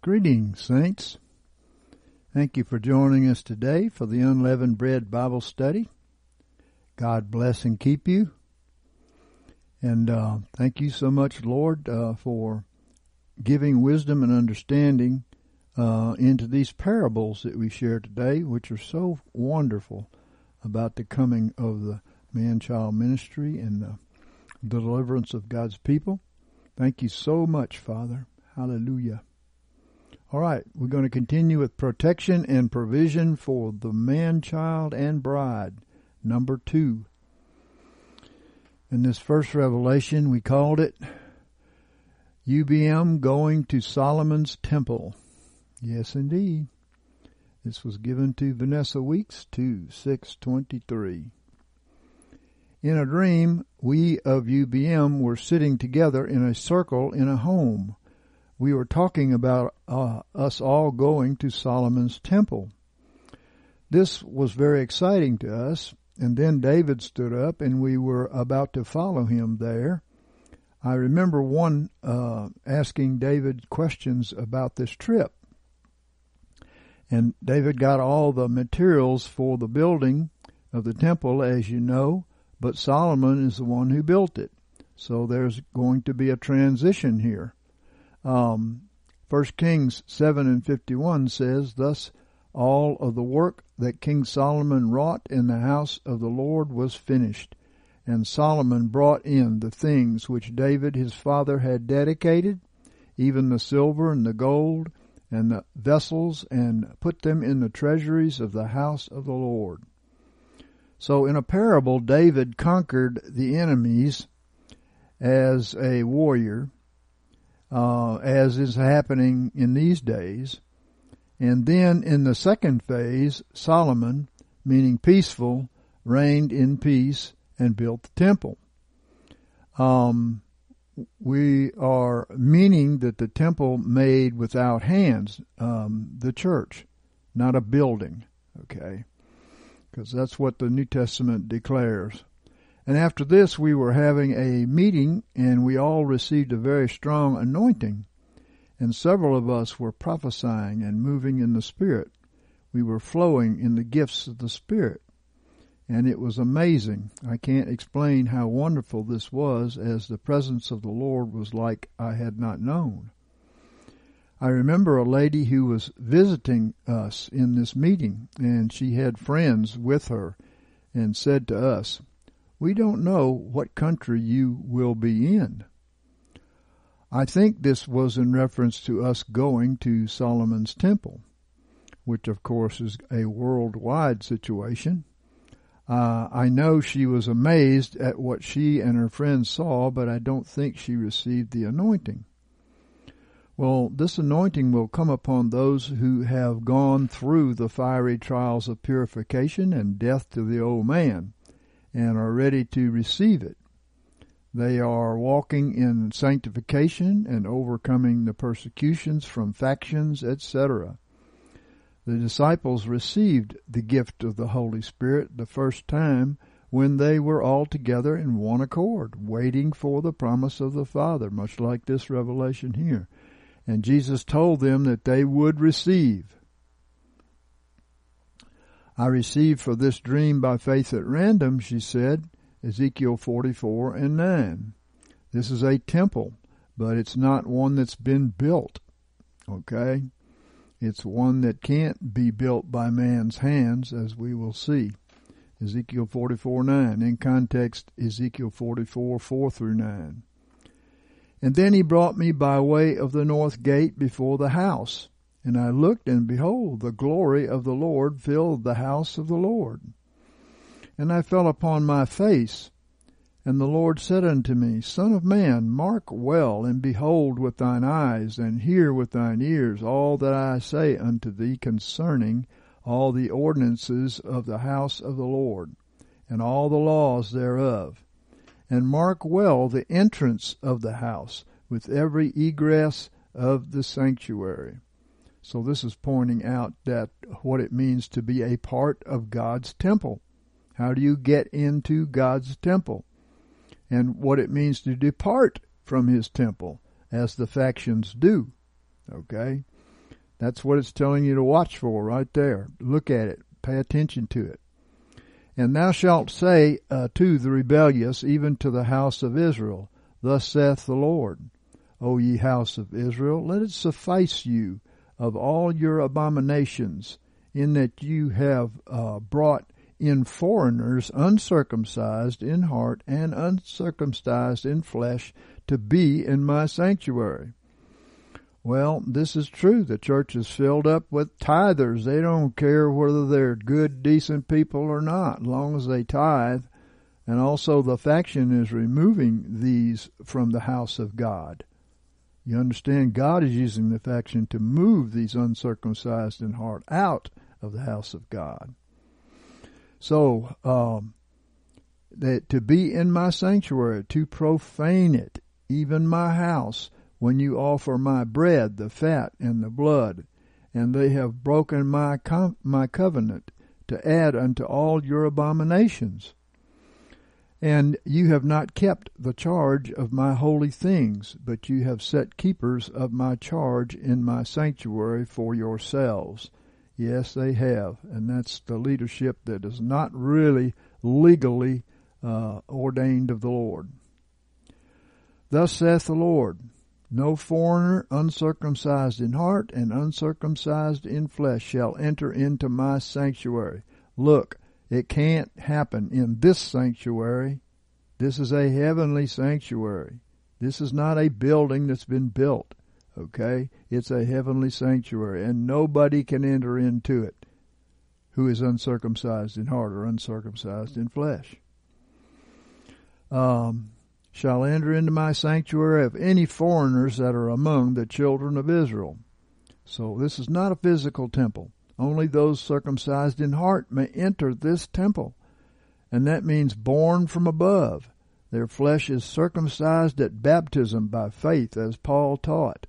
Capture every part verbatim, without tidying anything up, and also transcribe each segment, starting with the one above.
Greetings, saints. Thank you for joining us today for the Unleavened Bread Bible Study. God bless and keep you. And uh, thank you so much, Lord, uh, for giving wisdom and understanding uh, into these parables that we share today, which are so wonderful about the coming of the man-child ministry and the deliverance of God's people. Thank you so much, Father. Hallelujah. All right, we're going to continue with protection and provision for the man-child and bride, number two. In this first revelation, we called it U B M Going to Solomon's Temple. Yes, indeed. This was given to Vanessa Weeks, two six twenty-three. In a dream, we of U B M were sitting together in a circle in a home. We were talking about uh, us all going to Solomon's Temple. This was very exciting to us, and then David stood up and we were about to follow him there. I remember one uh, asking David questions about this trip. And David got all the materials for the building of the temple, as you know, but Solomon is the one who built it. So there's going to be a transition here. Um, First Kings seven and fifty-one says, Thus all of the work that King Solomon wrought in the house of the Lord was finished, and Solomon brought in the things which David his father had dedicated, even the silver and the gold and the vessels, and put them in the treasuries of the house of the Lord. So in a parable, David conquered the enemies as a warrior, uh, as is happening in these days. And then in the second phase, Solomon, meaning peaceful, reigned in peace and built the temple. Um, we are meaning that the temple made without hands, um, the church, not a building, okay? Because that's what the New Testament declares. And after this, we were having a meeting, and we all received a very strong anointing. And several of us were prophesying and moving in the Spirit. We were flowing in the gifts of the Spirit. And it was amazing. I can't explain how wonderful this was, as the presence of the Lord was like I had not known. I remember a lady who was visiting us in this meeting, and she had friends with her, and said to us, We don't know what country you will be in. I think this was in reference to us going to Solomon's Temple, which of course is a worldwide situation. Uh, I know she was amazed at what she and her friends saw, but I don't think she received the anointing. Well, this anointing will come upon those who have gone through the fiery trials of purification and death to the old man and are ready to receive it. They are walking in sanctification and overcoming the persecutions from factions, et cetera. The disciples received the gift of the Holy Spirit the first time when they were all together in one accord, waiting for the promise of the Father, much like this revelation here. And Jesus told them that they would receive. I received for this dream by faith at random, she said, Ezekiel forty-four and nine. This is a temple, but it's not one that's been built, okay? It's one that can't be built by man's hands, as we will see. Ezekiel forty-four nine. In context, Ezekiel forty-four four through nine. And then he brought me by way of the north gate before the house. And I looked, and behold, the glory of the Lord filled the house of the Lord. And I fell upon my face. And the Lord said unto me, Son of man, mark well, and behold with thine eyes, and hear with thine ears all that I say unto thee concerning all the ordinances of the house of the Lord, and all the laws thereof. And mark well the entrance of the house, with every egress of the sanctuary. So this is pointing out that what it means to be a part of God's temple. How do you get into God's temple? And what it means to depart from his temple, as the factions do. Okay? That's what it's telling you to watch for right there. Look at it. Pay attention to it. And thou shalt say uh, to the rebellious, even to the house of Israel, Thus saith the Lord, O ye house of Israel, let it suffice you of all your abominations, in that you have uh, brought in foreigners uncircumcised in heart and uncircumcised in flesh to be in my sanctuary. Well, this is true. The church is filled up with tithers. They don't care whether they're good, decent people or not, as long as they tithe. And also the faction is removing these from the house of God. You understand, God is using the faction to move these uncircumcised in heart out of the house of God. So, um, that to be in my sanctuary, to profane it, even my house, when you offer my bread, the fat and the blood, and they have broken my com- my covenant, to add unto all your abominations. And you have not kept the charge of my holy things, but you have set keepers of my charge in my sanctuary for yourselves. Yes, they have, and that's the leadership that is not really legally uh, ordained of the Lord. Thus saith the Lord, No foreigner uncircumcised in heart and uncircumcised in flesh shall enter into my sanctuary. Look, it can't happen in this sanctuary. This is a heavenly sanctuary. This is not a building that's been built. Okay? It's a heavenly sanctuary, and nobody can enter into it who is uncircumcised in heart or uncircumcised in flesh. Um, shall enter into my sanctuary of any foreigners that are among the children of Israel. So this is not a physical temple. Only those circumcised in heart may enter this temple. And that means born from above. Their flesh is circumcised at baptism by faith, as Paul taught.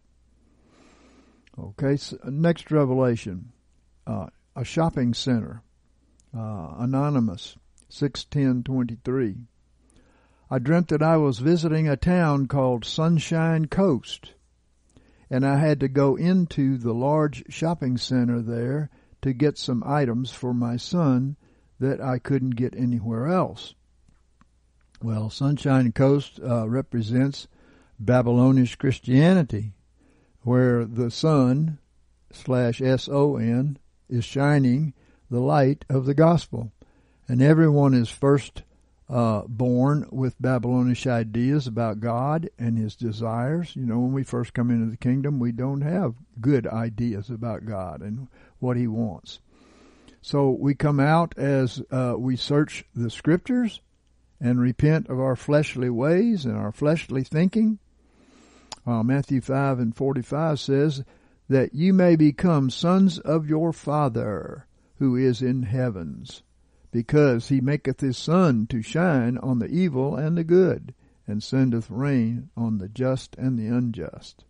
Okay, so next revelation. Uh, a shopping center. Uh, Anonymous, six ten twenty-three. I dreamt that I was visiting a town called Sunshine Coast, and I had to go into the large shopping center there to get some items for my son that I couldn't get anywhere else. Well, Sunshine Coast uh, represents Babylonish Christianity, where the sun slash S O N is shining the light of the gospel, and everyone is first uh, born with Babylonish ideas about God and His desires. You know, when we first come into the kingdom, we don't have good ideas about God and what He wants. So we come out as uh, we search the Scriptures and repent of our fleshly ways and our fleshly thinking. Uh, Matthew five and forty-five says that you may become sons of your Father who is in heavens, because He maketh His sun to shine on the evil and the good, and sendeth rain on the just and the unjust.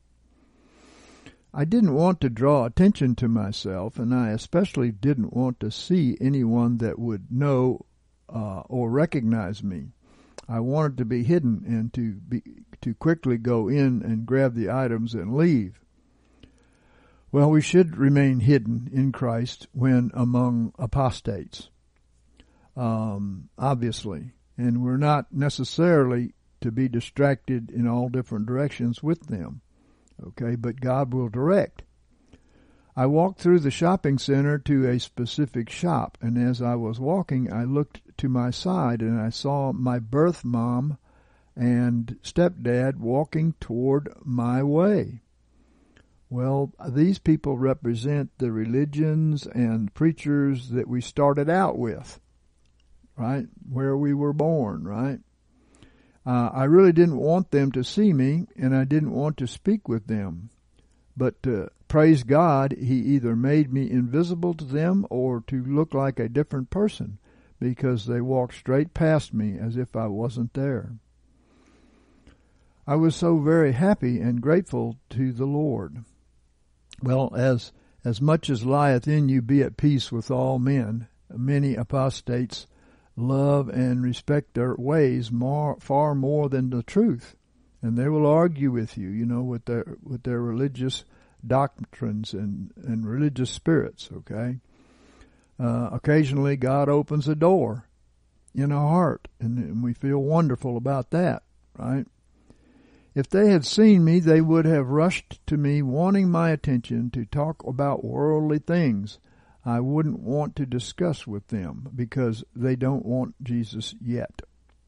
I didn't want to draw attention to myself, and I especially didn't want to see anyone that would know uh, or recognize me. I wanted to be hidden and to be to quickly go in and grab the items and leave. Well, we should remain hidden in Christ when among apostates, um, obviously, and we're not necessarily to be distracted in all different directions with them. Okay, but God will direct. I walked through the shopping center to a specific shop, and as I was walking, I looked to my side, and I saw my birth mom and stepdad walking toward my way. Well, these people represent the religions and preachers that we started out with, right, where we were born, right? Uh, I really didn't want them to see me, and I didn't want to speak with them. But uh, praise God, He either made me invisible to them or to look like a different person, because they walked straight past me as if I wasn't there. I was so very happy and grateful to the Lord. Well, as as much as lieth in you, be at peace with all men. Many apostates love and respect their ways more, far more than the truth, and they will argue with you, you know, with their with their religious doctrines and, and religious spirits, okay? Uh, occasionally God opens a door in our heart, and, and we feel wonderful about that, right? If they had seen me, they would have rushed to me wanting my attention to talk about worldly things I wouldn't want to discuss with them because they don't want Jesus yet.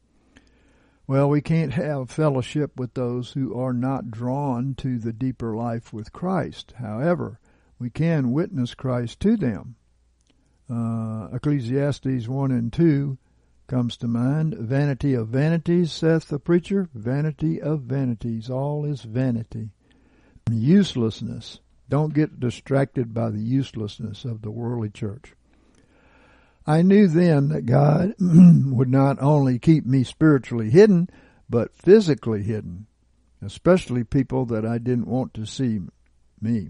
Well, we can't have fellowship with those who are not drawn to the deeper life with Christ. However, we can witness Christ to them. Uh, Ecclesiastes one and two comes to mind. Vanity of vanities, saith the preacher. Vanity of vanities. All is vanity. Uselessness. Don't get distracted by the uselessness of the worldly church. I knew then that God would not only keep me spiritually hidden, but physically hidden, especially people that I didn't want to see me.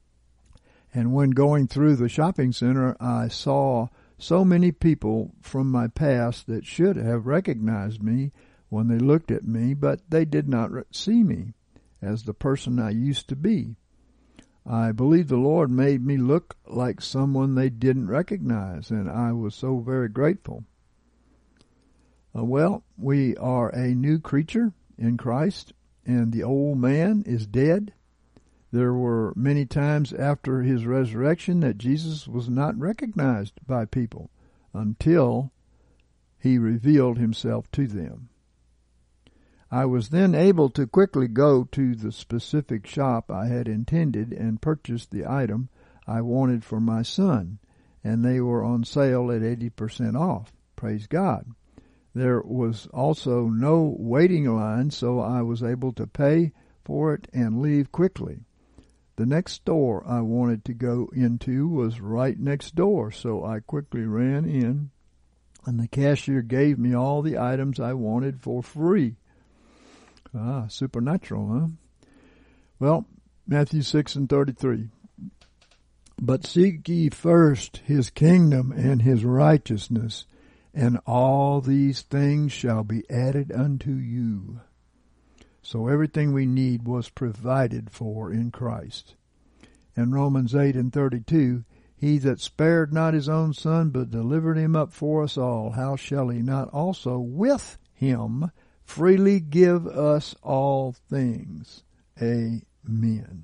And when going through the shopping center, I saw so many people from my past that should have recognized me when they looked at me, but they did not see me as the person I used to be. I believe the Lord made me look like someone they didn't recognize, and I was so very grateful. Uh, well, we are a new creature in Christ, and the old man is dead. There were many times after his resurrection that Jesus was not recognized by people until he revealed himself to them. I was then able to quickly go to the specific shop I had intended and purchase the item I wanted for my son, and they were on sale at eighty percent off. Praise God. There was also no waiting line, so I was able to pay for it and leave quickly. The next store I wanted to go into was right next door, so I quickly ran in, and the cashier gave me all the items I wanted for free. Ah, supernatural, huh? Well, Matthew six and thirty-three. But seek ye first his kingdom and his righteousness, and all these things shall be added unto you. So everything we need was provided for in Christ. In Romans eight and thirty-two, he that spared not his own son, but delivered him up for us all, how shall he not also with him freely give us all things? Amen.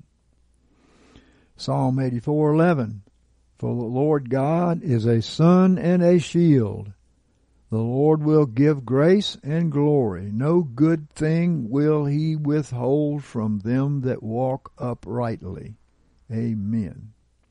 Psalm eighty-four eleven. For the Lord God is a sun and a shield. The Lord will give grace and glory. No good thing will he withhold from them that walk uprightly. Amen.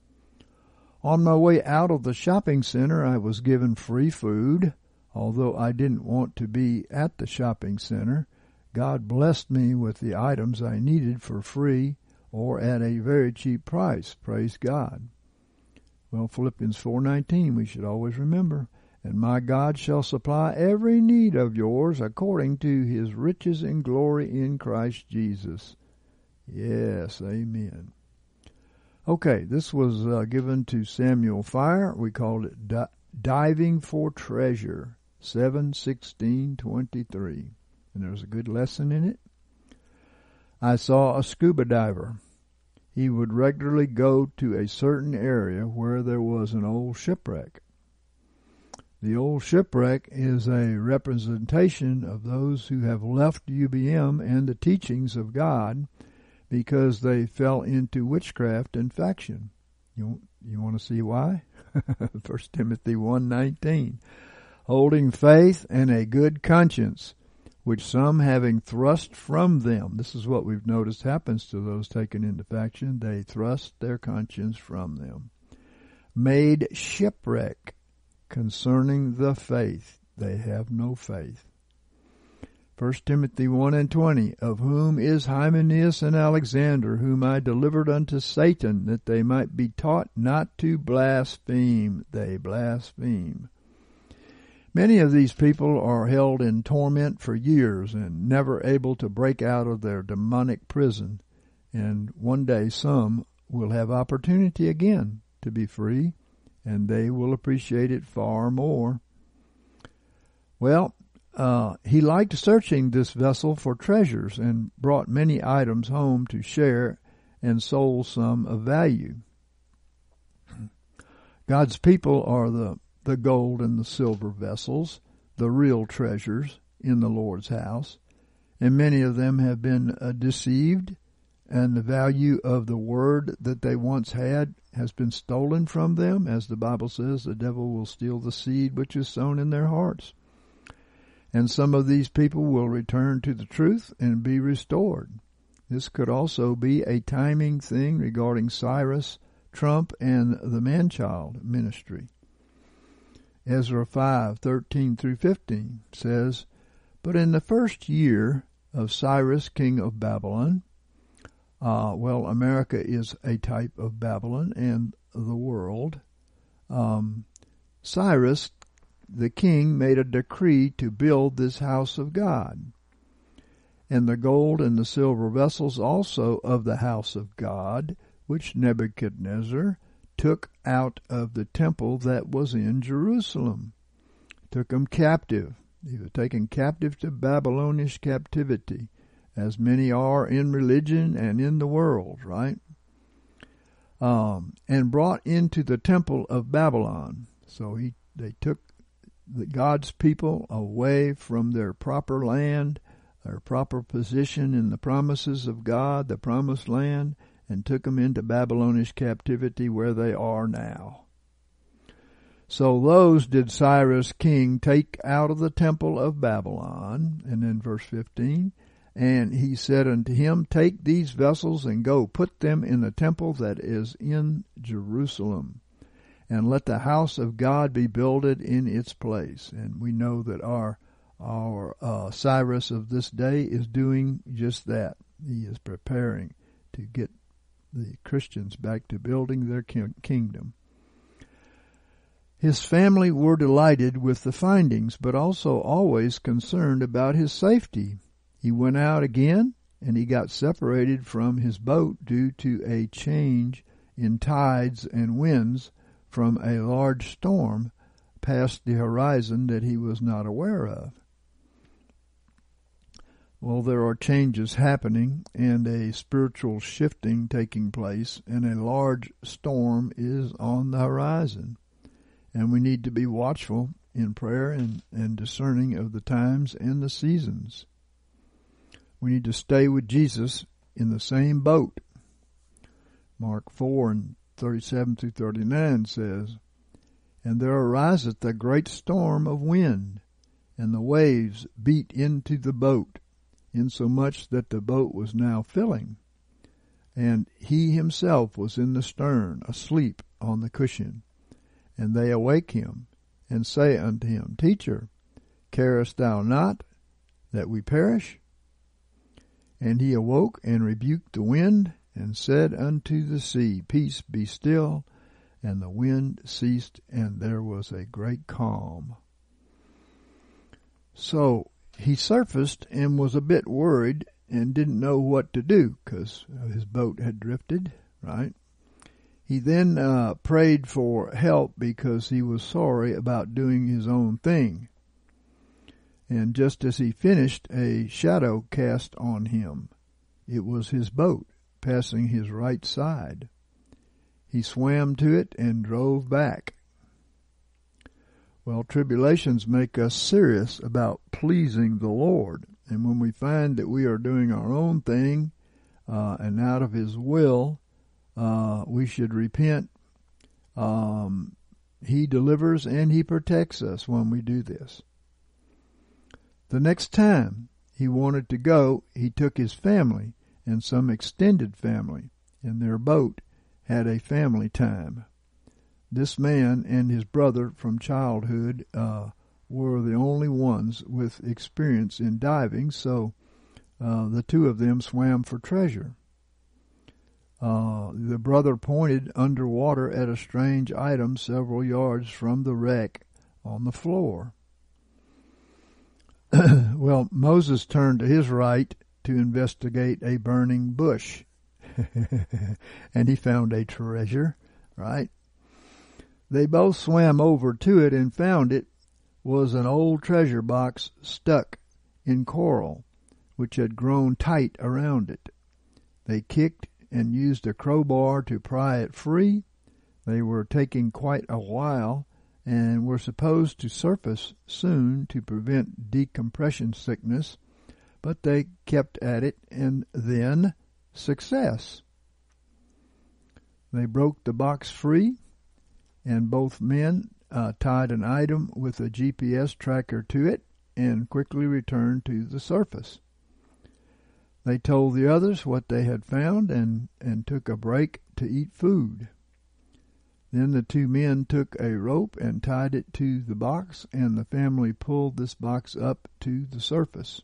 On my way out of the shopping center, I was given free food. Although I didn't want to be at the shopping center, God blessed me with the items I needed for free or at a very cheap price. Praise God. Well, Philippians four nineteen, we should always remember. And my God shall supply every need of yours according to his riches and glory in Christ Jesus. Yes, amen. Okay, this was uh, given to Samuel Fire. We called it Di- Diving for Treasure, seven sixteen twenty-three. And there's a good lesson in it. I saw a scuba diver. He would regularly go to a certain area where there was an old shipwreck. The old shipwreck is a representation of those who have left U B M and the teachings of God because they fell into witchcraft and faction. You, you want to see why? First Timothy one nineteen. Holding faith and a good conscience, which some having thrust from them. This is what we've noticed happens to those taken into faction. They thrust their conscience from them. Made shipwreck concerning the faith. They have no faith. First Timothy one and twenty, of whom is Hymenaeus and Alexander, whom I delivered unto Satan, that they might be taught not to blaspheme. They blaspheme. Many of these people are held in torment for years and never able to break out of their demonic prison. And one day some will have opportunity again to be free, and they will appreciate it far more. Well, uh, he liked searching this vessel for treasures and brought many items home to share and sold some of value. God's people are the, the gold and the silver vessels, the real treasures in the Lord's house, and many of them have been uh, deceived, and the value of the word that they once had has been stolen from them. As the Bible says, the devil will steal the seed which is sown in their hearts. And some of these people will return to the truth and be restored. This could also be a timing thing regarding Cyrus, Trump, and the man-child ministry. Ezra five, thirteen through fifteen says, "But in the first year of Cyrus, king of Babylon," uh, well, America is a type of Babylon and the world, um, Cyrus, the king, made a decree to build this house of God. And the gold and the silver vessels also of the house of God, which Nebuchadnezzar took out of the temple that was in Jerusalem. Took them captive. He was taken captive to Babylonish captivity, as many are in religion and in the world, right? Um, and brought into the temple of Babylon. So he they took the God's people away from their proper land, their proper position in the promises of God, the promised land, and took them into Babylonish captivity where they are now. So those did Cyrus king take out of the temple of Babylon. And then verse fifteen, "And he said unto him, Take these vessels and go, put them in the temple that is in Jerusalem, and let the house of God be builded in its place." And we know that our our uh, Cyrus of this day is doing just that. He is preparing to get the Christians back to building their kingdom. His family were delighted with the findings, but also always concerned about his safety. He went out again, and he got separated from his boat due to a change in tides and winds from a large storm past the horizon that he was not aware of. Well, there are changes happening and a spiritual shifting taking place, and a large storm is on the horizon. And we need to be watchful in prayer and, and discerning of the times and the seasons. We need to stay with Jesus in the same boat. Mark four and thirty-seven through thirty-nine says, "And there ariseth a great storm of wind, and the waves beat into the boat, insomuch that the boat was now filling. And he himself was in the stern, asleep on the cushion. And they awake him, and say unto him, Teacher, carest thou not that we perish? And he awoke and rebuked the wind, and said unto the sea, Peace, be still. And the wind ceased, and there was a great calm." So he surfaced and was a bit worried and didn't know what to do because his boat had drifted, right? He then uh, prayed for help because he was sorry about doing his own thing. And just as he finished, a shadow cast on him. It was his boat passing his right side. He swam to it and drove back. Well, tribulations make us serious about pleasing the Lord. And when we find that we are doing our own thing uh, and out of His will, uh, we should repent. Um, he delivers and He protects us when we do this. The next time he wanted to go, he took his family and some extended family, and their boat had a family time. This man and his brother from childhood uh, were the only ones with experience in diving, so uh, the two of them swam for treasure. Uh, the brother pointed underwater at a strange item several yards from the wreck on the floor. Well, Moses turned to his right to investigate a burning bush, and he found a treasure, right? They both swam over to it and found it was an old treasure box stuck in coral, which had grown tight around it. They kicked and used a crowbar to pry it free. They were taking quite a while and were supposed to surface soon to prevent decompression sickness, but they kept at it, and then success. They broke the box free, and both men uh, tied an item with a G P S tracker to it and quickly returned to the surface. They told the others what they had found and, and took a break to eat food. Then the two men took a rope and tied it to the box, and the family pulled this box up to the surface.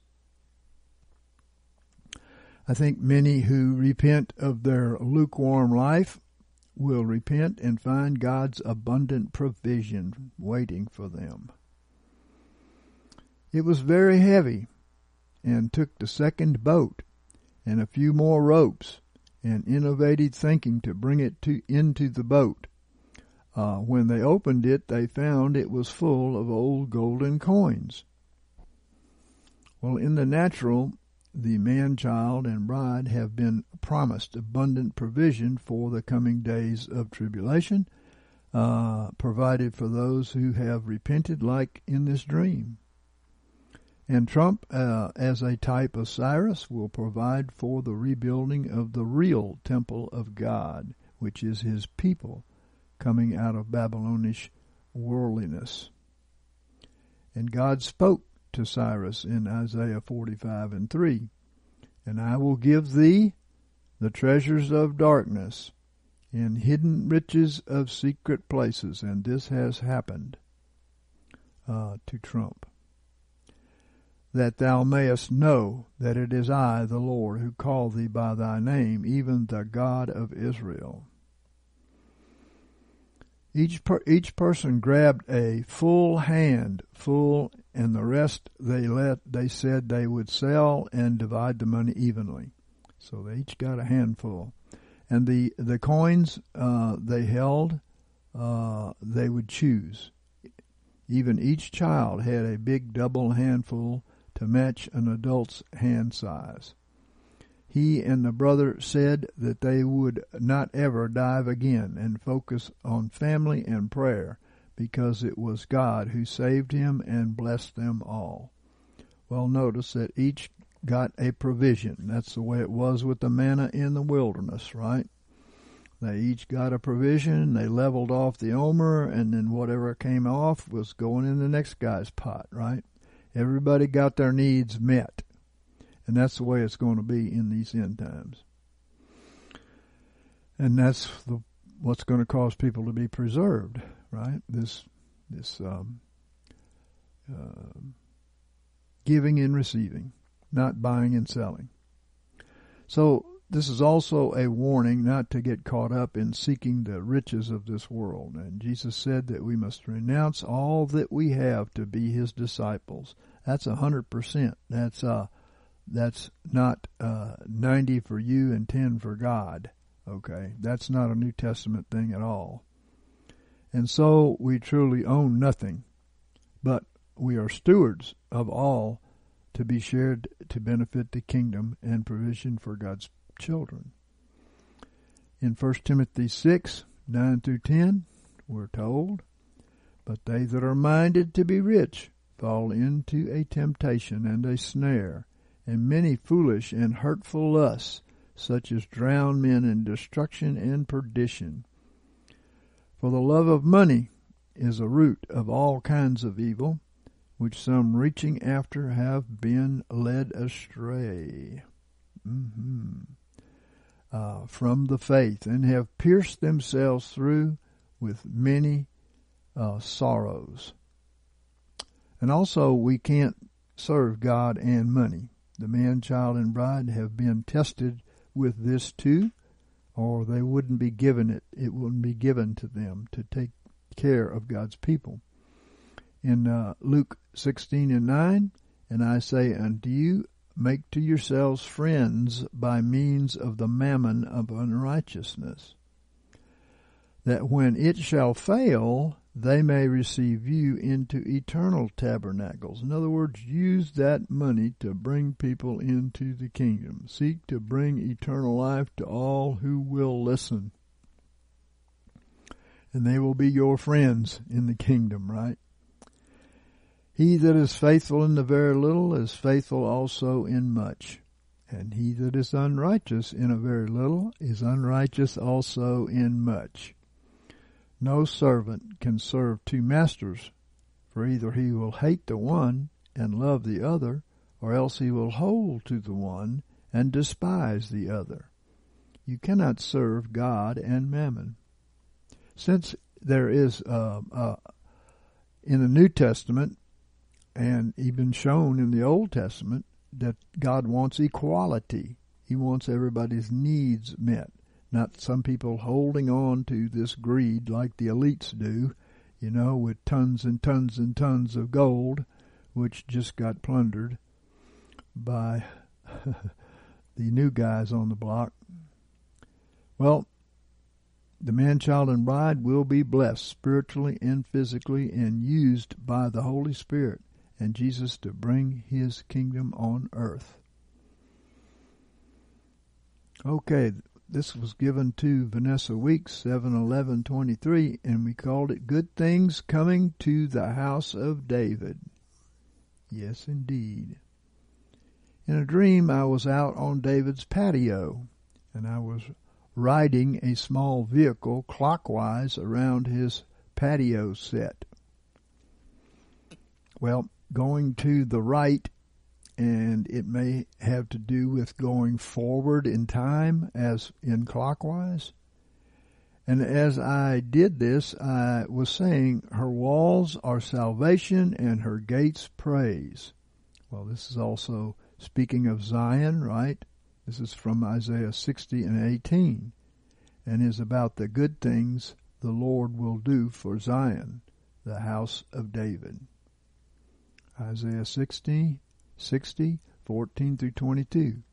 I think many who repent of their lukewarm life will repent and find God's abundant provision waiting for them. It was very heavy, and took the second boat and a few more ropes and innovative thinking to bring it to into the boat. Uh, when they opened it, they found it was full of old golden coins. Well, in the natural, the man-child and bride have been promised abundant provision for the coming days of tribulation, uh, provided for those who have repented, like in this dream. And Trump, uh, as a type of Cyrus, will provide for the rebuilding of the real temple of God, which is his people, coming out of Babylonish worldliness. And God spoke to Cyrus in Isaiah forty-five and three, "And I will give thee the treasures of darkness and hidden riches of secret places." And this has happened uh, to Trump. "That thou mayest know that it is I, the Lord, who call thee by thy name, even the God of Israel." Each per, each person grabbed a full hand full, and the rest they let they said they would sell and divide the money evenly. So they each got a handful, and the the coins uh, they held uh, they would choose. Even each child had a big double handful to match an adult's hand size. He and the brother said that they would not ever dive again and focus on family and prayer, because it was God who saved him and blessed them all. Well, notice that each got a provision. That's the way it was with the manna in the wilderness, right? They each got a provision. They leveled off the omer, and then whatever came off was going in the next guy's pot, right? Everybody got their needs met. And that's the way it's going to be in these end times. And that's the, what's going to cause people to be preserved, right? This this um, uh, giving and receiving, not buying and selling. So this is also a warning not to get caught up in seeking the riches of this world. And Jesus said that we must renounce all that we have to be his disciples. That's a hundred percent. That's uh That's not uh, ninety for you and ten for God, okay? That's not a New Testament thing at all. And so we truly own nothing, but we are stewards of all to be shared to benefit the kingdom and provision for God's children. In First Timothy six, nine through ten, we're told, "But they that are minded to be rich fall into a temptation and a snare, and many foolish and hurtful lusts, such as drown men in destruction and perdition. For the love of money is a root of all kinds of evil, which some reaching after have been led astray mm-hmm. uh, from the faith, and have pierced themselves through with many uh, sorrows." And also, we can't serve God and money. The man, child, and bride have been tested with this too, or they wouldn't be given it. It wouldn't be given to them to take care of God's people. In uh, Luke sixteen and nine, "And I say unto you, make to yourselves friends by means of the mammon of unrighteousness, that when it shall fail, they may receive you into eternal tabernacles. In other words, use that money to bring people into the kingdom. Seek to bring eternal life to all who will listen. And they will be your friends in the kingdom, right? He that is faithful in the very little is faithful also in much. And he that is unrighteous in a very little is unrighteous also in much. No servant can serve two masters, for either he will hate the one and love the other, or else he will hold to the one and despise the other. You cannot serve God and mammon. Since there is, uh, uh, in the New Testament, and even shown in the Old Testament, that God wants equality. He wants everybody's needs met. Not some people holding on to this greed like the elites do, you know, with tons and tons and tons of gold, which just got plundered by the new guys on the block. Well, the man, child, and bride will be blessed spiritually and physically and used by the Holy Spirit and Jesus to bring his kingdom on earth. Okay, this was given to Vanessa Weeks, seven eleven twenty-three, and we called it Good Things Coming to the House of David. Yes, indeed. In a dream, I was out on David's patio, and I was riding a small vehicle clockwise around his patio set. Well, going to the right, and it may have to do with going forward in time as in clockwise. And as I did this, I was saying, her walls are salvation and her gates praise. Well, this is also speaking of Zion, right? This is from Isaiah sixty and eighteen, and is about the good things the Lord will do for Zion, the house of David. Isaiah sixty, sixty, fourteen through twenty-two.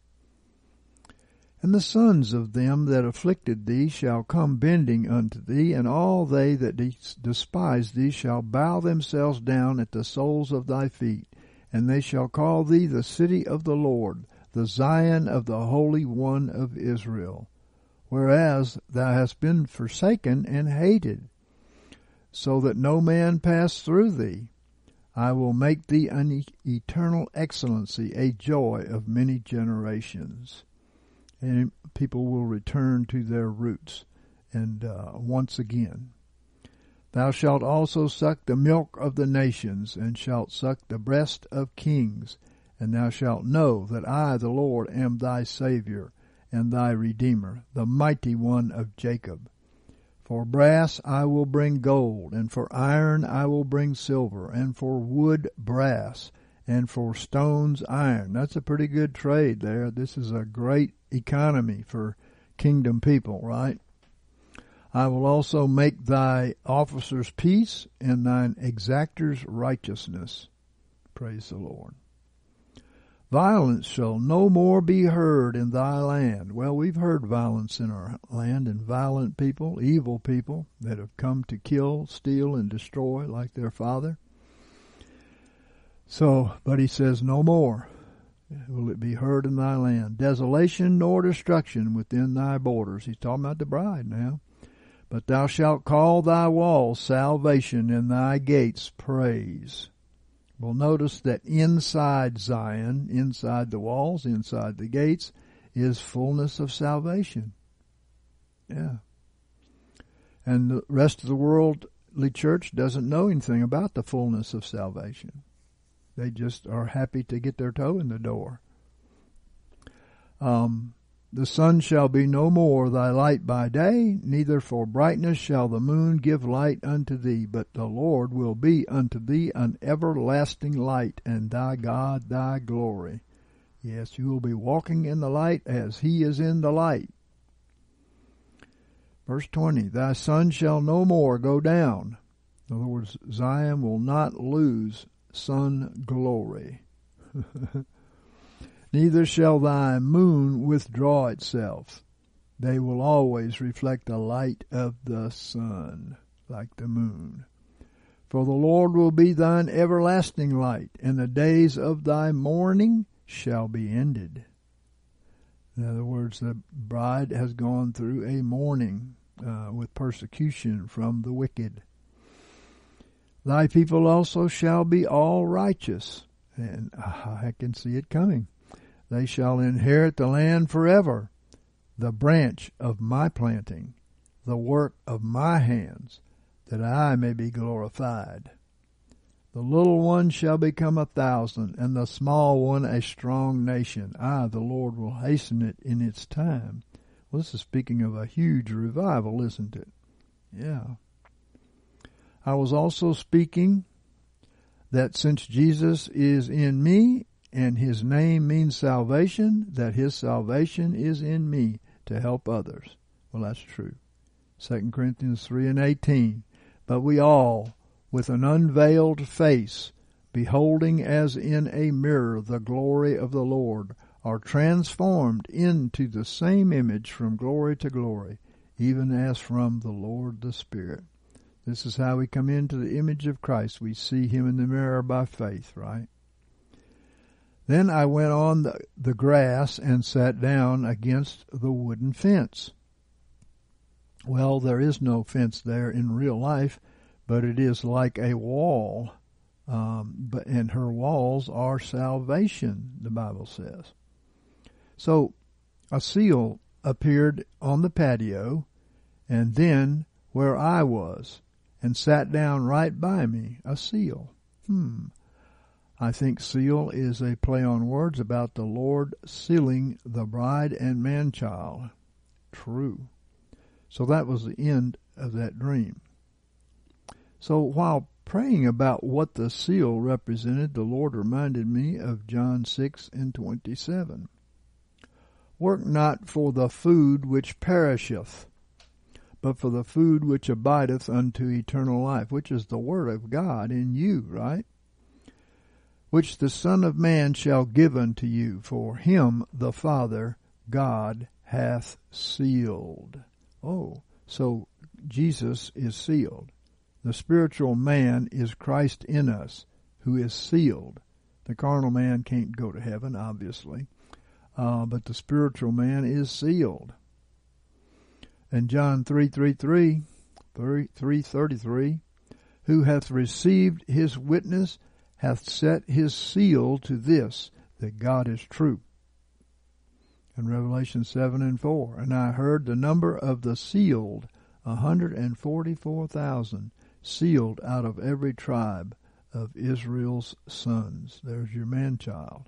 And the sons of them that afflicted thee shall come bending unto thee, and all they that despise thee shall bow themselves down at the soles of thy feet, and they shall call thee the city of the Lord, the Zion of the Holy One of Israel, whereas thou hast been forsaken and hated, so that no man pass through thee. I will make thee an eternal excellency, a joy of many generations. And people will return to their roots. And uh, once again, thou shalt also suck the milk of the nations, and shalt suck the breast of kings. And thou shalt know that I, the Lord, am thy Savior, and thy Redeemer, the mighty one of Jacob. For brass I will bring gold, and for iron I will bring silver, and for wood brass, and for stones iron. That's a pretty good trade there. This is a great economy for kingdom people, right? I will also make thy officers peace, and thine exactors righteousness. Praise the Lord. Violence shall no more be heard in thy land. Well, we've heard violence in our land, and violent people, evil people that have come to kill, steal, and destroy like their father. So, but he says, no more will it be heard in thy land. Desolation nor destruction within thy borders. He's talking about the bride now. But thou shalt call thy walls salvation, and thy gates praise. Well, notice that inside Zion, inside the walls, inside the gates, is fullness of salvation. Yeah. And the rest of the worldly church doesn't know anything about the fullness of salvation. They just are happy to get their toe in the door. Um, the sun shall be no more thy light by day, neither for brightness shall the moon give light unto thee, but the Lord will be unto thee an everlasting light, and thy God thy glory. Yes, you will be walking in the light as he is in the light. Verse twenty, thy sun shall no more go down. In other words, Zion will not lose sun glory. Neither shall thy moon withdraw itself. They will always reflect the light of the sun. like the moon. For the Lord will be thine everlasting light, and the days of thy mourning shall be ended. In other words, the bride has gone through a mourning uh, with persecution from the wicked. Thy people also shall be all righteous, and I can see it coming. They shall inherit the land forever, the branch of my planting, the work of my hands, that I may be glorified. The little one shall become a thousand, and the small one a strong nation. I, the Lord, will hasten it in its time. Well, this is speaking of a huge revival, isn't it? Yeah. I was also speaking that since Jesus is in me, and his name means salvation, that his salvation is in me to help others. Well, that's true. Second Corinthians three and eighteen. But we all, with an unveiled face, beholding as in a mirror the glory of the Lord, are transformed into the same image from glory to glory, even as from the Lord the Spirit. This is how we come into the image of Christ. We see him in the mirror by faith, right? Then I went on the, the grass and sat down against the wooden fence. Well, there is no fence there in real life, but it is like a wall, um, but and her walls are salvation, the Bible says. So a seal appeared on the patio, and then where I was, and sat down right by me, a seal. Hmm. I think seal is a play on words about the Lord sealing the bride and man-child. True. So that was the end of that dream. So while praying about what the seal represented, the Lord reminded me of John six and twenty-seven. Work not for the food which perisheth, but for the food which abideth unto eternal life, which is the word of God in you, right? Which the Son of Man shall give unto you, for him the Father God hath sealed. Oh, so Jesus is sealed. The spiritual man is Christ in us, who is sealed. The carnal man can't go to heaven, obviously, uh, but the spiritual man is sealed. And John three thirty-three, three thirty-three, who hath received his witness hath set his seal to this, that God is true. In Revelation seven and four, and I heard the number of the sealed, a hundred and forty-four thousand, sealed out of every tribe of Israel's sons. There's your man-child.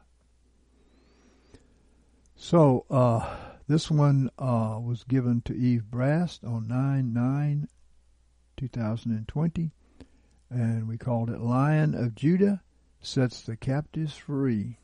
So, uh, this one uh, was given to Eve Brast on nine nine two thousand twenty, and we called it Lion of Judah Sets the Captives Free.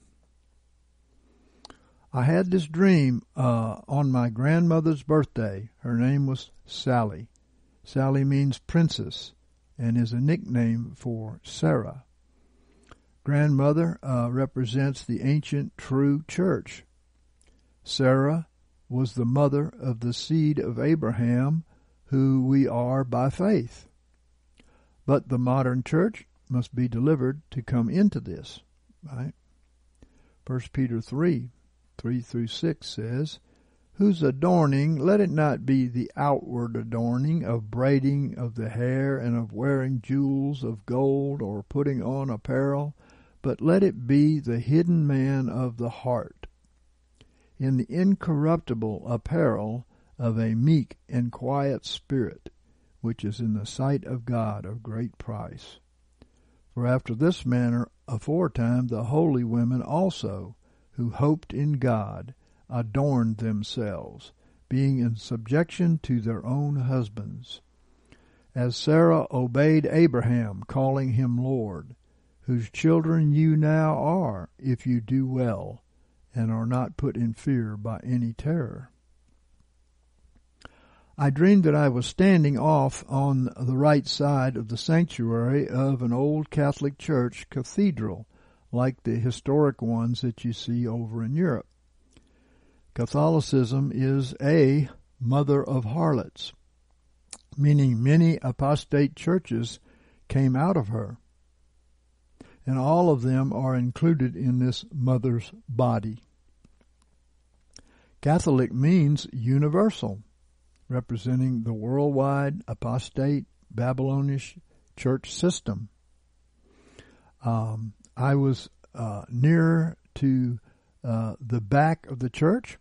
I had this dream uh, on my grandmother's birthday. Her name was Sally. Sally means princess and is a nickname for Sarah. Grandmother uh, represents the ancient true church. Sarah was the mother of the seed of Abraham, who we are by faith. But the modern church must be delivered to come into this, right? First Peter three, three through six says, whose adorning, let it not be the outward adorning of braiding of the hair and of wearing jewels of gold or putting on apparel, but let it be the hidden man of the heart, in the incorruptible apparel of a meek and quiet spirit, which is in the sight of God of great price. For after this manner aforetime the holy women also, who hoped in God, adorned themselves, being in subjection to their own husbands. As Sarah obeyed Abraham, calling him Lord, whose children you now are, if you do well, and are not put in fear by any terror. I dreamed that I was standing off on the right side of the sanctuary of an old Catholic church cathedral, like the historic ones that you see over in Europe. Catholicism is a mother of harlots. meaning many apostate churches came out of her. And all of them are included in this mother's body. Catholic means universal, representing the worldwide apostate Babylonish church system. Um, I was uh, near to uh, the back of the church,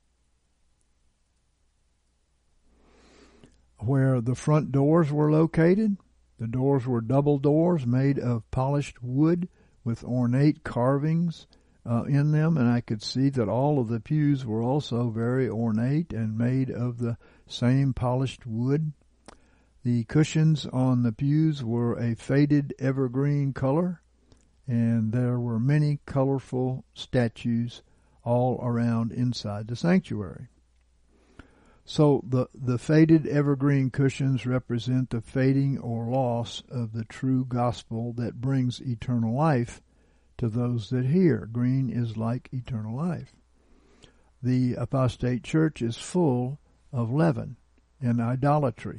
where the front doors were located. The doors were double doors made of polished wood with ornate carvings uh, in them, and I could see that all of the pews were also very ornate and made of the same polished wood. The cushions on the pews were a faded evergreen color, and there were many colorful statues all around inside the sanctuary. So the, the faded evergreen cushions represent the fading or loss of the true gospel that brings eternal life to those that hear. Green is like eternal life. The apostate church is full of leaven and idolatry.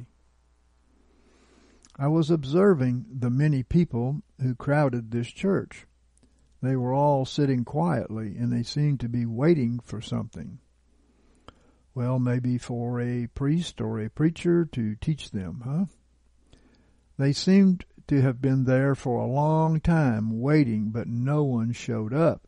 I was observing the many people who crowded this church. They were all sitting quietly, and they seemed to be waiting for something. Well, maybe for a priest or a preacher to teach them, huh? They seemed to have been there for a long time waiting, but no one showed up.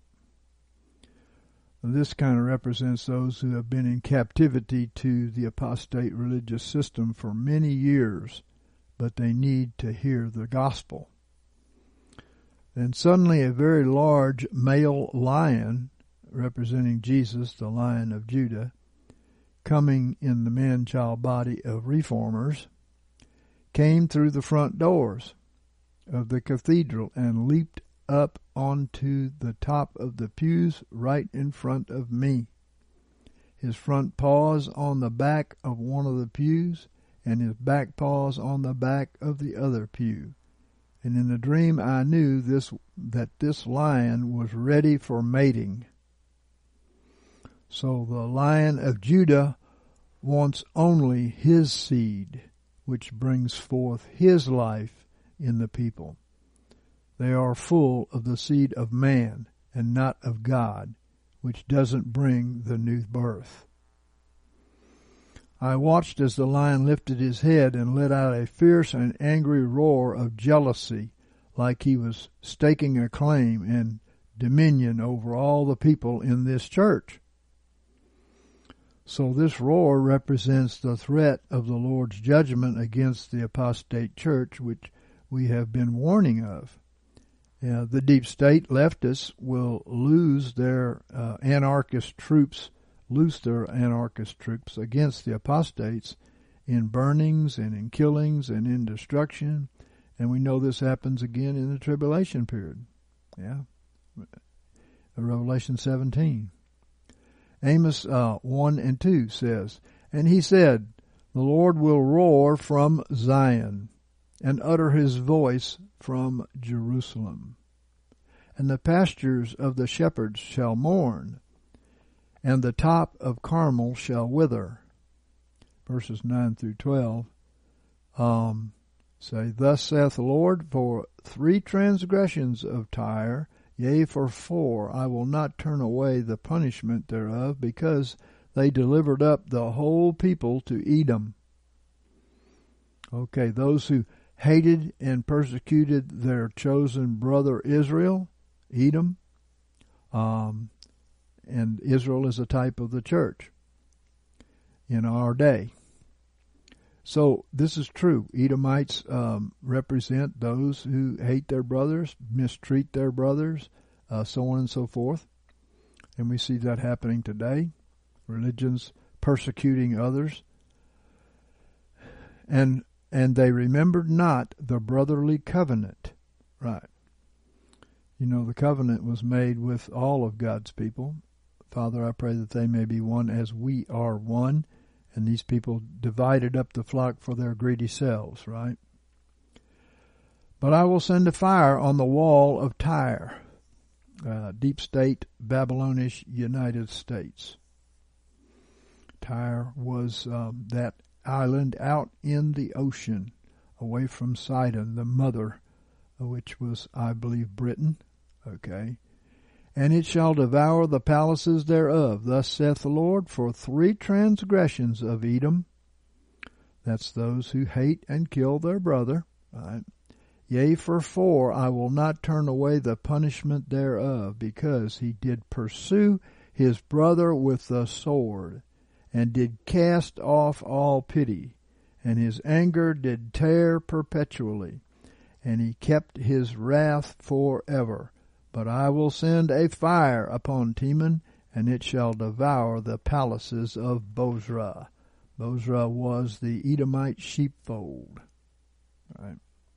This kind of represents those who have been in captivity to the apostate religious system for many years, but they need to hear the gospel. And suddenly a very large male lion, representing Jesus, the Lion of Judah, coming in the man-child body of reformers, came through the front doors of the cathedral and leaped up onto the top of the pews right in front of me. His front paws on the back of one of the pews, and his back paws on the back of the other pew. And in the dream I knew this that this lion was ready for mating. So the Lion of Judah wants only his seed, which brings forth his life in the people. They are full of the seed of man and not of God, which doesn't bring the new birth. I watched as the lion lifted his head and let out a fierce and angry roar of jealousy, like he was staking a claim and dominion over all the people in this church. So this roar represents the threat of the Lord's judgment against the apostate church, which we have been warning of. Uh, the deep state leftists will lose their uh, anarchist troops, loose their anarchist troops against the apostates in burnings and in killings and in destruction. And we know this happens again in the tribulation period. Yeah. Revelation seventeen. Amos uh, one and two says, "And he said, the Lord will roar from Zion and utter his voice from Jerusalem. And the pastures of the shepherds shall mourn, and the top of Carmel shall wither." Verses nine through twelve um, say, "Thus saith the Lord, for three transgressions of Tyre, yea, for four, I will not turn away the punishment thereof, because they delivered up the whole people to Edom." Okay, those who hated and persecuted their chosen brother Israel, Edom, um, and Israel is a type of the church in our day. So this is true. Edomites um, represent those who hate their brothers, mistreat their brothers, uh, so on and so forth. And we see that happening today. Religions persecuting others. And and they remembered not the brotherly covenant. Right. You know, the covenant was made with all of God's people. Father, I pray that they may be one as we are one. And these people divided up the flock for their greedy selves, right? "But I will send a fire on the wall of Tyre," uh, deep state, Babylonish United States. Tyre was um, that island out in the ocean, away from Sidon, the mother, which was, I believe, Britain. Okay. And it shall devour the palaces thereof. Thus saith the Lord, for three transgressions of Edom, that's those who hate and kill their brother, right? Yea, for four I will not turn away the punishment thereof, because he did pursue his brother with the sword, and did cast off all pity, and his anger did tear perpetually, and he kept his wrath forever. But I will send a fire upon Teman, and it shall devour the palaces of Bozrah. Bozrah was the Edomite sheepfold. Right.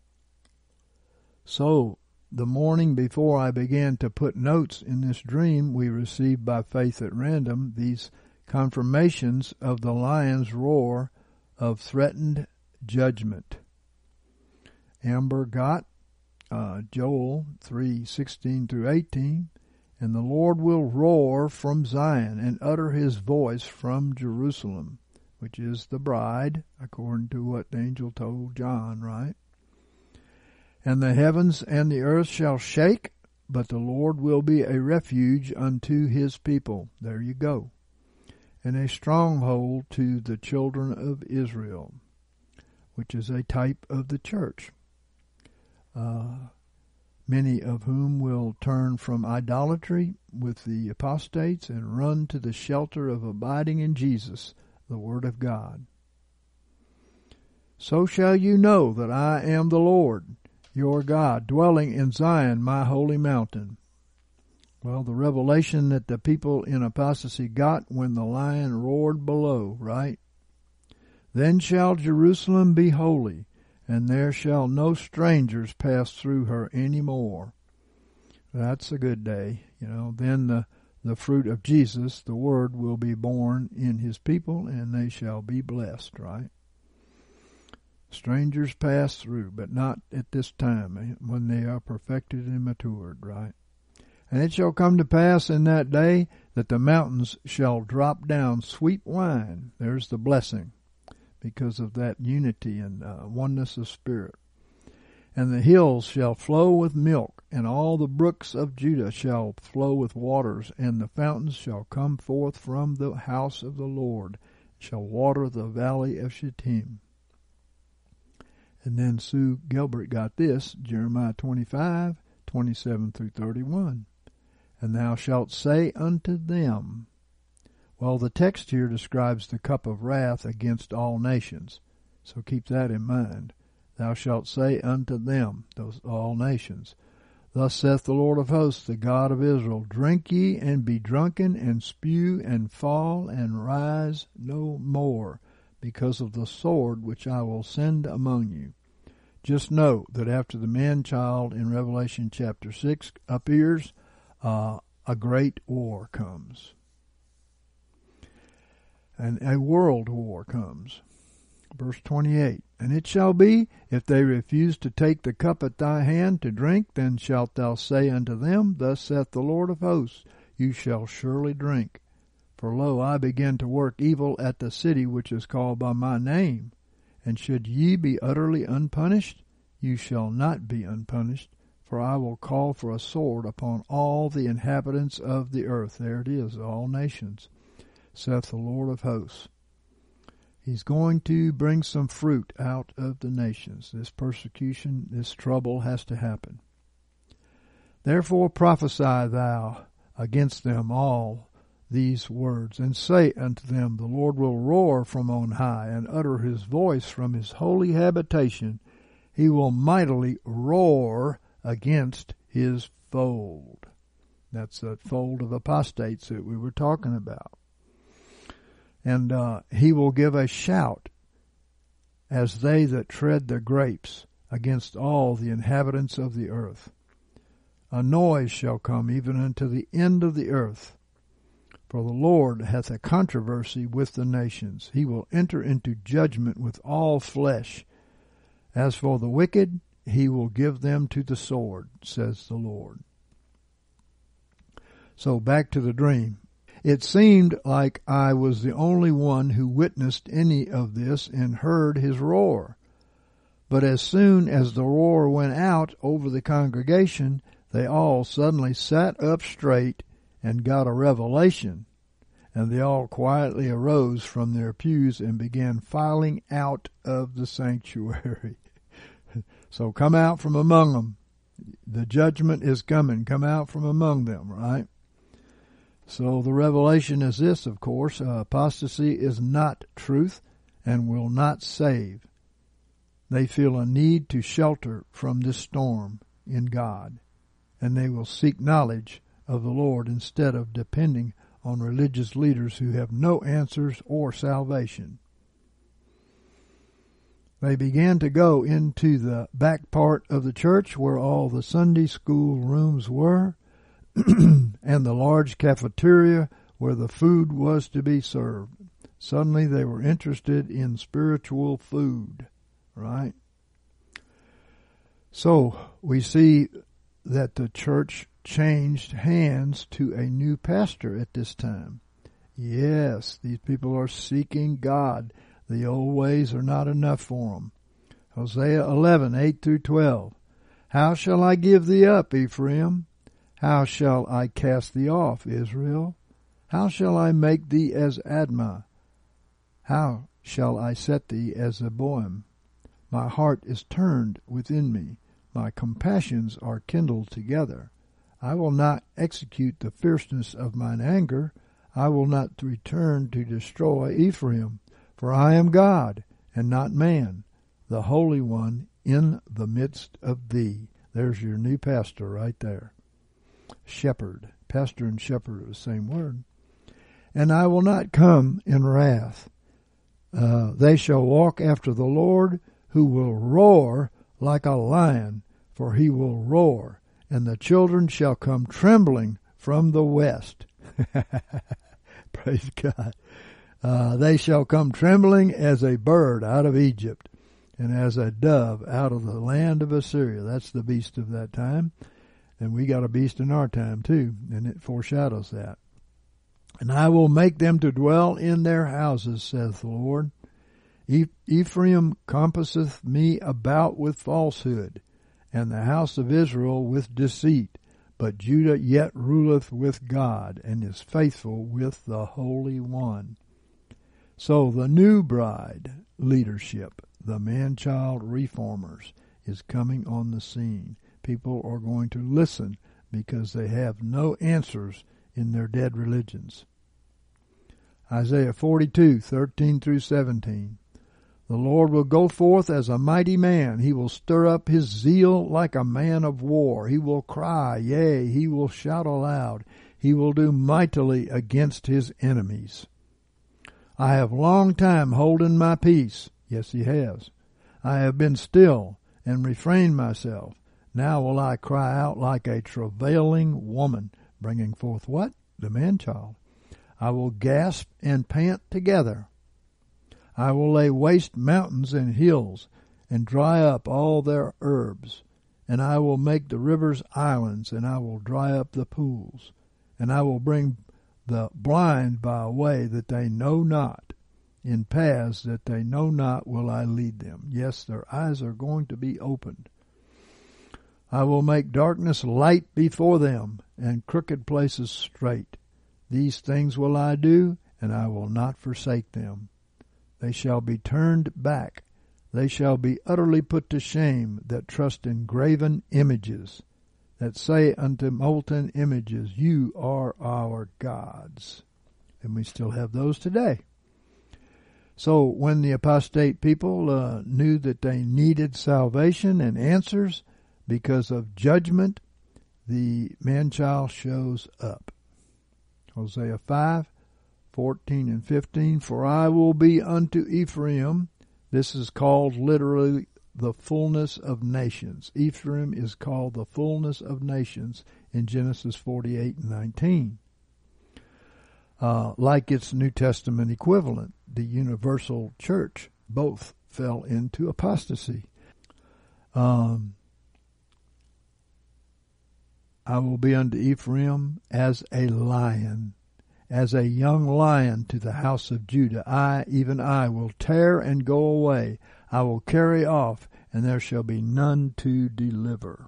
So, the morning before I began to put notes in this dream, we received by faith at random these confirmations of the lion's roar of threatened judgment. Amber got uh, Joel three sixteen through eighteen, and the Lord will roar from Zion and utter his voice from Jerusalem, which is the bride, according to what the angel told John, right? And the heavens and the earth shall shake, but the Lord will be a refuge unto his people. There you go. And a stronghold to the children of Israel, which is a type of the church, uh, many of whom will turn from idolatry with the apostates and run to the shelter of abiding in Jesus, the Word of God. So shall you know that I am the Lord, your God, dwelling in Zion, my holy mountain. Well, the revelation that the people in apostasy got when the lion roared below, right? Then shall Jerusalem be holy, and there shall no strangers pass through her any more. That's a good day. You know, then the, the fruit of Jesus, the Word, will be born in his people, and they shall be blessed, right? Strangers pass through, but not at this time, when they are perfected and matured, right? And it shall come to pass in that day that the mountains shall drop down sweet wine. There's the blessing, because of that unity and uh, oneness of spirit. And the hills shall flow with milk, and all the brooks of Judah shall flow with waters, and the fountains shall come forth from the house of the Lord, shall water the valley of Shittim. And then Sue Gilbert got this, Jeremiah twenty-five, twenty-seven through thirty-one. And thou shalt say unto them. Well, the text here describes the cup of wrath against all nations, so keep that in mind. Thou shalt say unto them, those all nations, Thus saith the Lord of hosts, the God of Israel, Drink ye and be drunken, and spew and fall, and rise no more, because of the sword which I will send among you. Just know that after the man-child in Revelation chapter six appears, uh, a great war comes. And a world war comes. Verse twenty-eight, And it shall be, if they refuse to take the cup at thy hand to drink, then shalt thou say unto them, Thus saith the Lord of hosts, You shall surely drink. For lo, I begin to work evil at the city which is called by my name. And should ye be utterly unpunished, you shall not be unpunished, for I will call for a sword upon all the inhabitants of the earth. There it is, all nations, saith the Lord of hosts. He's going to bring some fruit out of the nations. This persecution, this trouble has to happen. Therefore prophesy thou against them all these words, and say unto them, The Lord will roar from on high, and utter his voice from his holy habitation. He will mightily roar against his fold. That's that fold of apostates that we were talking about. And uh, he will give a shout as they that tread the grapes against all the inhabitants of the earth. A noise shall come even unto the end of the earth. For the Lord hath a controversy with the nations. He will enter into judgment with all flesh. As for the wicked, he will give them to the sword, says the Lord. So back to the dream. It seemed like I was the only one who witnessed any of this and heard his roar. But as soon as the roar went out over the congregation, they all suddenly sat up straight and got a revelation, and they all quietly arose from their pews and began filing out of the sanctuary. So come out from among them. The judgment is coming. Come out from among them, right? So the revelation is this, of course. Uh, apostasy is not truth and will not save. They feel a need to shelter from this storm in God, and they will seek knowledge of the Lord instead of depending on religious leaders who have no answers or salvation. They began to go into the back part of the church where all the Sunday school rooms were and the large cafeteria where the food was to be served. Suddenly they were interested in spiritual food, right? So we see that the church changed hands to a new pastor at this time. Yes, these people are seeking God. The old ways are not enough for them. Hosea eleven, eight through twelve. How shall I give thee up, Ephraim? How shall I cast thee off, Israel? How shall I make thee as Admah? How shall I set thee as Zeboim? My heart is turned within me. My compassions are kindled together. I will not execute the fierceness of mine anger. I will not return to destroy Ephraim. For I am God, and not man, the Holy One in the midst of thee. There's your new pastor right there. Shepherd. Pastor and shepherd are the same word. And I will not come in wrath. Uh, they shall walk after the Lord, who will roar like a lion, for he will roar, and the children shall come trembling from the west. Praise God. Uh, they shall come trembling as a bird out of Egypt, and as a dove out of the land of Assyria. That's the beast of that time. And we got a beast in our time too, and it foreshadows that. And I will make them to dwell in their houses, saith the Lord. E- Ephraim compasseth me about with falsehood, and the house of Israel with deceit. But Judah yet ruleth with God, and is faithful with the Holy One. So the new bride leadership, the man-child reformers, is coming on the scene. People are going to listen because they have no answers in their dead religions. Isaiah forty-two, thirteen through seventeen. The Lord will go forth as a mighty man. He will stir up his zeal like a man of war. He will cry, yea, he will shout aloud. He will do mightily against his enemies. I have long time holden my peace. Yes, he has. I have been still and refrained myself. Now will I cry out like a travailing woman, bringing forth what? The man-child. I will gasp and pant together. I will lay waste mountains and hills, and dry up all their herbs. And I will make the rivers islands, and I will dry up the pools. And I will bring the blind by a way that they know not. In paths that they know not will I lead them. Yes, their eyes are going to be opened. I will make darkness light before them, and crooked places straight. These things will I do, and I will not forsake them. They shall be turned back. They shall be utterly put to shame that trust in graven images, that say unto molten images, you are our gods. And we still have those today. So when the apostate people uh, knew that they needed salvation and answers because of judgment, the man-child shows up. Hosea five, fourteen and fifteen, for I will be unto Ephraim. This is called literally the fullness of nations. Ephraim is called the fullness of nations in Genesis forty-eight and nineteen. Uh, like its New Testament equivalent, the universal church, both fell into apostasy. Um, I will be unto Ephraim as a lion, as a young lion to the house of Judah. I, even I, will tear and go away. I will carry off, and there shall be none to deliver.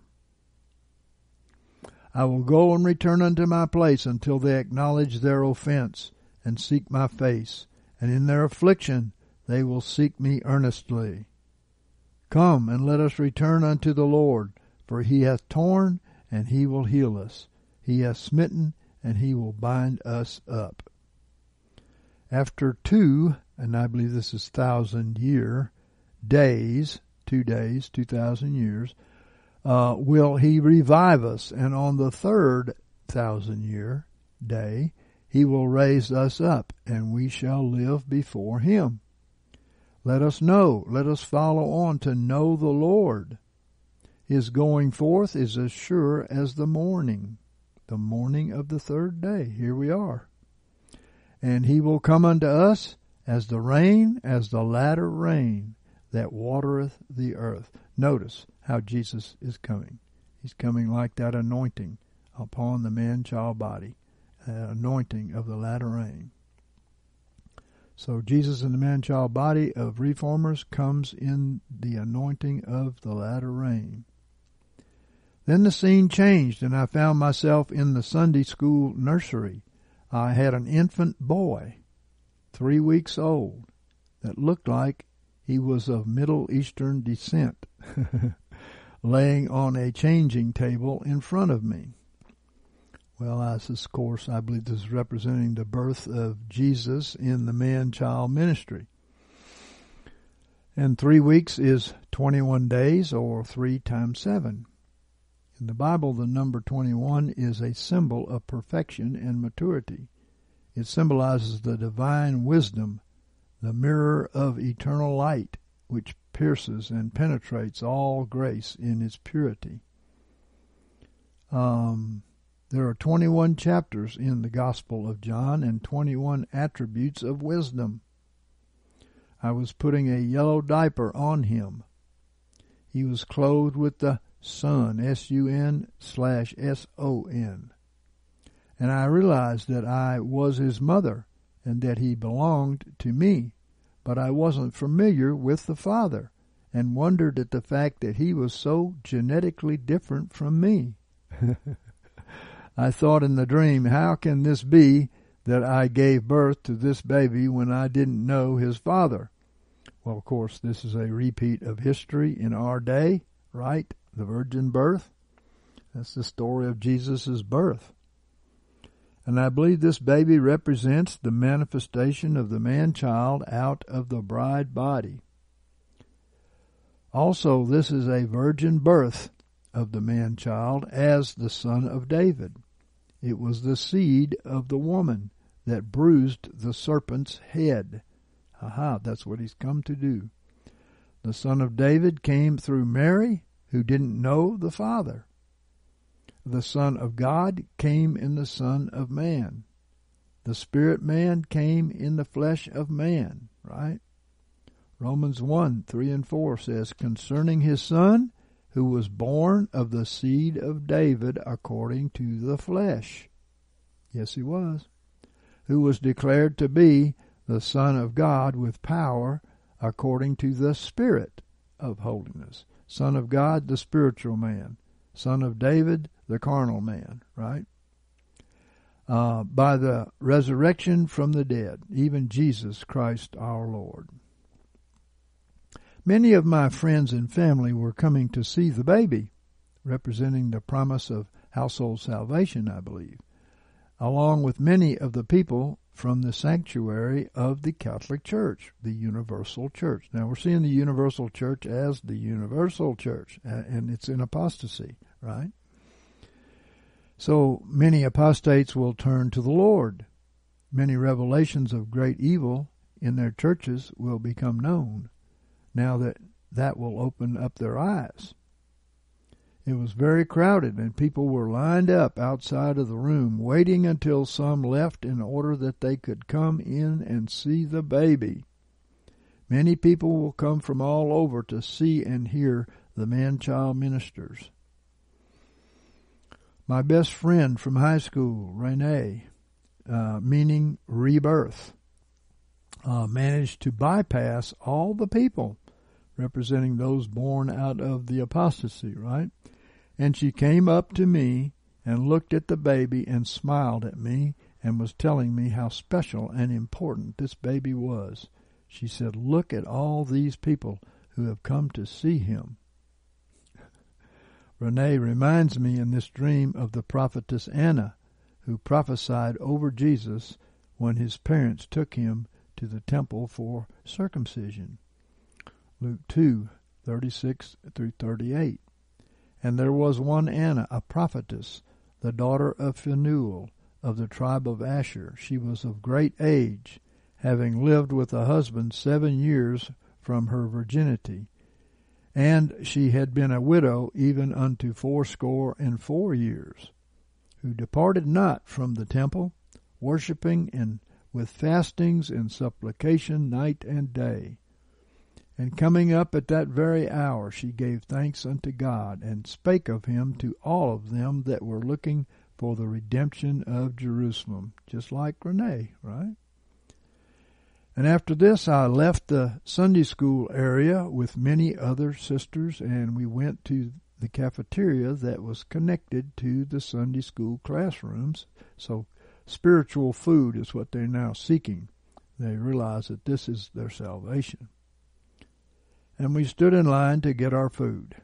I will go and return unto my place until they acknowledge their offense and seek my face, and in their affliction they will seek me earnestly. Come, and let us return unto the Lord, for he hath torn, and he will heal us. He hath smitten, and he will bind us up. After two, and I believe this is thousand year, days, two days, two thousand years, uh, will he revive us, and on the third thousand year day he will raise us up, and we shall live before him. Let us know, let us follow on to know the Lord. His going forth is as sure as the morning, the morning of the third day. Here we are. And he will come unto us as the rain, as the latter rain that watereth the earth. Notice how Jesus is coming. He's coming like that anointing upon the man-child body, that anointing of the latter rain. So Jesus in the man-child body of reformers comes in the anointing of the latter rain. Then the scene changed, and I found myself in the Sunday school nursery. I had an infant boy, three weeks old, that looked like he was of Middle Eastern descent, laying on a changing table in front of me. Well, as of course, I believe this is representing the birth of Jesus in the man-child ministry. And three weeks is twenty-one days, or three times seven. In the Bible, the number twenty-one is a symbol of perfection and maturity. It symbolizes the divine wisdom, the mirror of eternal light, which pierces and penetrates all grace in its purity. Um, there are twenty-one chapters in the Gospel of John and twenty-one attributes of wisdom. I was putting a yellow diaper on him. He was clothed with the Sun, S U N slash S O N. And I realized that I was his mother and that he belonged to me, but I wasn't familiar with the Father and wondered at the fact that he was so genetically different from me. I thought in the dream, how can this be that I gave birth to this baby when I didn't know his father? Well, of course, this is a repeat of history in our day, right? The virgin birth. That's the story of Jesus' birth. And I believe this baby represents the manifestation of the man-child out of the bride body. Also, this is a virgin birth of the man-child as the son of David. It was the seed of the woman that bruised the serpent's head. Aha, that's what he's come to do. The son of David came through Mary, who didn't know the Father. The Son of God came in the Son of Man. The Spirit man came in the flesh of man, right? Romans one, three and four says, concerning his Son, who was born of the seed of David according to the flesh. Yes, he was. Who was declared to be the Son of God with power according to the Spirit of holiness. Son of God, the spiritual man. Son of David, the carnal man, right? Uh, by the resurrection from the dead, even Jesus Christ our Lord. Many of my friends and family were coming to see the baby, representing the promise of household salvation, I believe, along with many of the people from the sanctuary of the Catholic Church, the Universal Church. Now, we're seeing the Universal Church as the Universal Church, and it's in apostasy, right? So many apostates will turn to the Lord. Many revelations of great evil in their churches will become known. Now that that will open up their eyes. It was very crowded, and people were lined up outside of the room, waiting until some left in order that they could come in and see the baby. Many people will come from all over to see and hear the man-child ministers. My best friend from high school, Renee, uh, meaning rebirth, uh, managed to bypass all the people, representing those born out of the apostasy, right? And she came up to me and looked at the baby and smiled at me and was telling me how special and important this baby was. She said, "Look at all these people who have come to see him." Renee reminds me in this dream of the prophetess Anna, who prophesied over Jesus when his parents took him to the temple for circumcision. Luke two, thirty-six through thirty-eight. And there was one Anna, a prophetess, the daughter of Phanuel, of the tribe of Asher. She was of great age, having lived with a husband seven years from her virginity. And she had been a widow even unto fourscore and four years, who departed not from the temple, worshipping and with fastings and supplication night and day. And coming up at that very hour, she gave thanks unto God, and spake of him to all of them that were looking for the redemption of Jerusalem. Just like Renee, right? And after this, I left the Sunday school area with many other sisters, and we went to the cafeteria that was connected to the Sunday school classrooms. So spiritual food is what they're now seeking. They realize that this is their salvation. And we stood in line to get our food.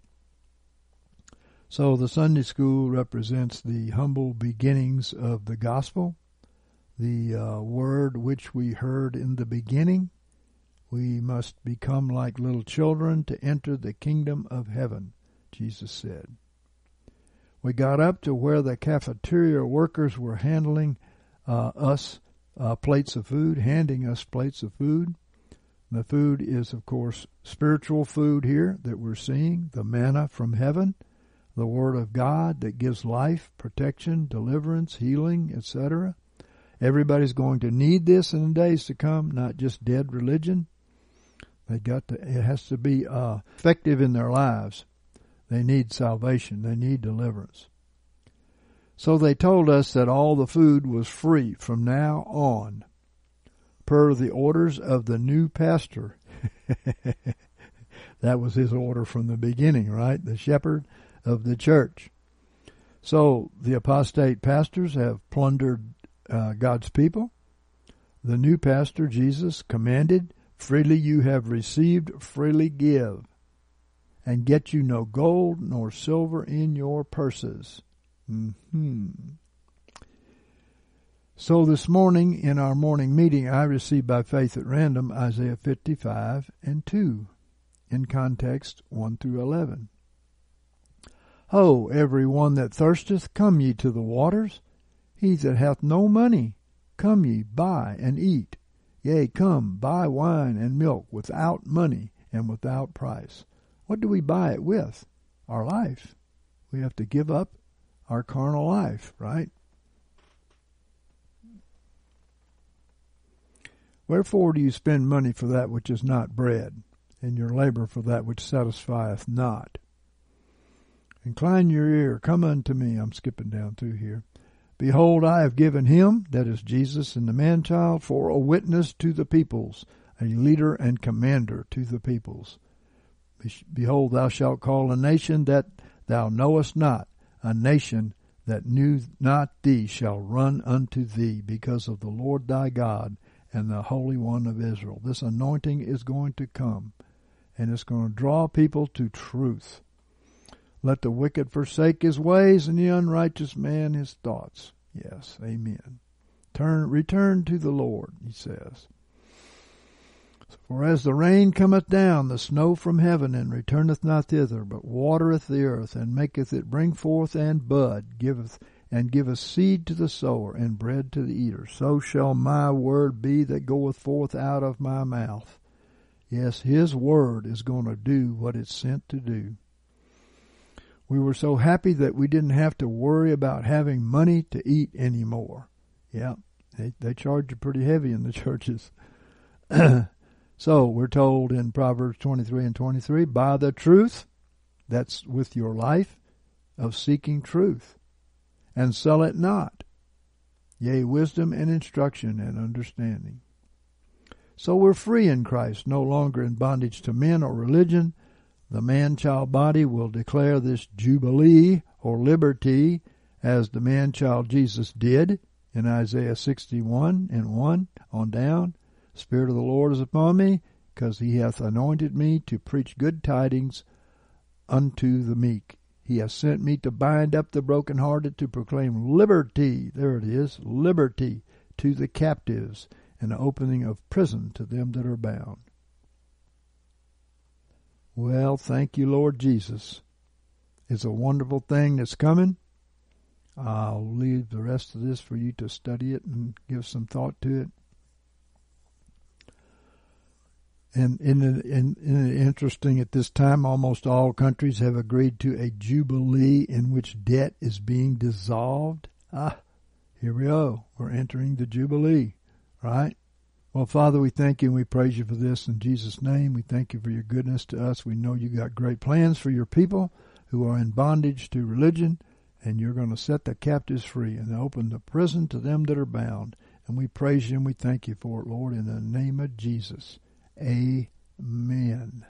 So the Sunday school represents the humble beginnings of the gospel, the uh, word which we heard in the beginning. We must become like little children to enter the kingdom of heaven, Jesus said. We got up to where the cafeteria workers were handling uh, us uh, plates of food, handing us plates of food. The food is, of course, spiritual food here that we're seeing, the manna from heaven, the Word of God that gives life, protection, deliverance, healing, et cetera. Everybody's going to need this in the days to come, not just dead religion. They got to, it has to be uh, effective in their lives. They need salvation. They need deliverance. So they told us that all the food was free from now on, per the orders of the new pastor. That was his order from the beginning, right? The shepherd of the church. So the apostate pastors have plundered uh, God's people. The new pastor, Jesus, commanded, "Freely you have received, freely give. And get you no gold nor silver in your purses." Mm-hmm. So this morning in our morning meeting, I received by faith at random Isaiah fifty-five and two, in context one through eleven. "Ho, every one that thirsteth, come ye to the waters. He that hath no money, come ye, buy and eat. Yea, come, buy wine and milk without money and without price." What do we buy it with? Our life. We have to give up our carnal life, right? "Wherefore do you spend money for that which is not bread, and your labor for that which satisfieth not? Incline your ear, come unto me." I'm skipping down through here. "Behold, I have given him," that is Jesus and the man-child, "for a witness to the peoples, a leader and commander to the peoples. Behold, thou shalt call a nation that thou knowest not, a nation that knew not thee shall run unto thee, because of the Lord thy God and the Holy One of Israel." This anointing is going to come, and it's going to draw people to truth. "Let the wicked forsake his ways, and the unrighteous man his thoughts." Yes, amen. Turn, return to the Lord, he says. "For as the rain cometh down, the snow from heaven, and returneth not thither, but watereth the earth, and maketh it bring forth and bud, giveth and giveth seed to the sower, and bread to the eater, so shall my word be that goeth forth out of my mouth." Yes, his word is going to do what it's sent to do. We were so happy that we didn't have to worry about having money to eat anymore. Yeah, they, they charge you pretty heavy in the churches. So we're told in Proverbs twenty-three and twenty-three, "Buy the truth," that's with your life, "of seeking truth, and sell it not." yea, wisdom and instruction and understanding. So we're free in Christ, no longer in bondage to men or religion. The man-child body will declare this jubilee or liberty as the man-child Jesus did in Isaiah sixty-one and one on down. The Spirit of the Lord is upon me, because he hath anointed me to preach good tidings unto the meek. He hath sent me to bind up the brokenhearted, to proclaim liberty, there it is, liberty to the captives, and the opening of prison to them that are bound. Well, thank you, Lord Jesus. It's a wonderful thing that's coming. I'll leave the rest of this for you to study it and give some thought to it. And in, in, in interesting, at this time, almost all countries have agreed to a jubilee in which debt is being dissolved. Ah, here we go. We're entering the jubilee, right? Well, Father, we thank you and we praise you for this in Jesus' name. We thank you for your goodness to us. We know you got great plans for your people who are in bondage to religion, and you're going to set the captives free and open the prison to them that are bound. And we praise you and we thank you for it, Lord, in the name of Jesus. Amen.